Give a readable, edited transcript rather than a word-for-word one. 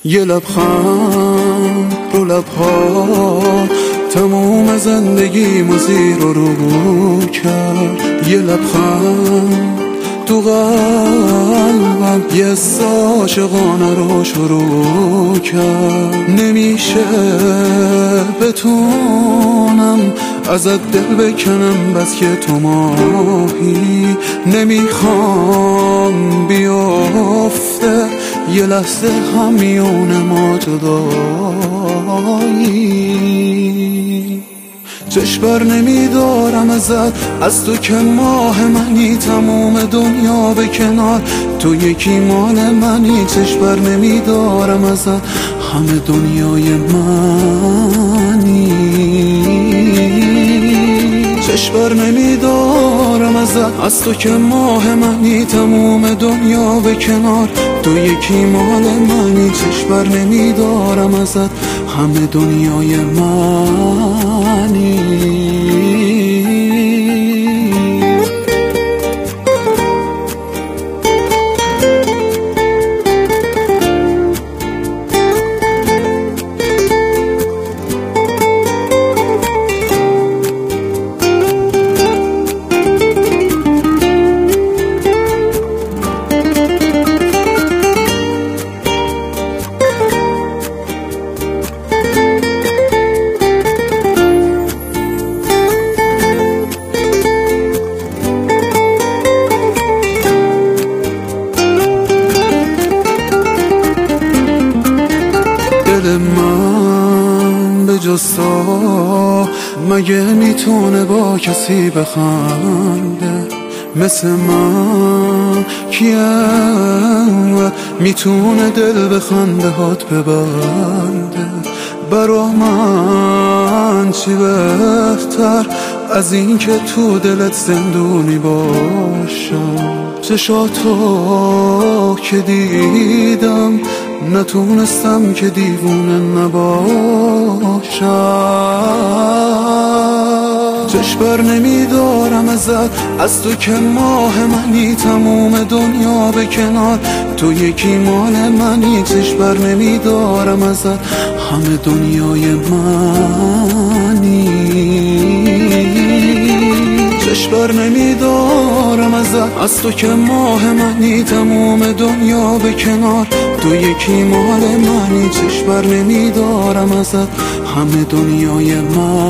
یه لبخند رو لبها تموم زندگیمو زیر و رو کرد. یه لبخند تو قلبم یه عاشقانه رو شروع کرد. نمیشه بتونم ازت دل بکنم بس که تو ماهی. نمیخوام بیافته یه لحظه هم میونه ما جدایی. چشم بر نمیدارم ازت، از تو که ماه منی، تموم دنیا به کنار تو یکی مال منی. چشم بر نمیدارم ازت، همه دنیای منی. چشم بر نمیدارم ازت، از تو که ماه منی، تموم دنیا به کنار تو یکی مال منی. چشم بر نمیدارم ازت، همه دنیای منی. دل من به جز تو مگه میتونه با کسی بخنده؟ مثل من کیه میتونه دل به خنده هات ببنده؟ برا من چی بهتر از این که تو دلت زندونی باشم؟ چشاتو که دیدم نتونستم که دیوونه نباشم. چشم بر نمیدارم ازت، از تو که ماه منی، تموم دنیا به کنار تو یکی مال منی. چشم بر نمیدارم ازت، همه دنیای منی. چشم بر نمیدارم ازت، از تو که ماه منی، تموم دنیا به کنار تو یکی مال منی. چشم بر نمیدارم ازت، همه دنیای من.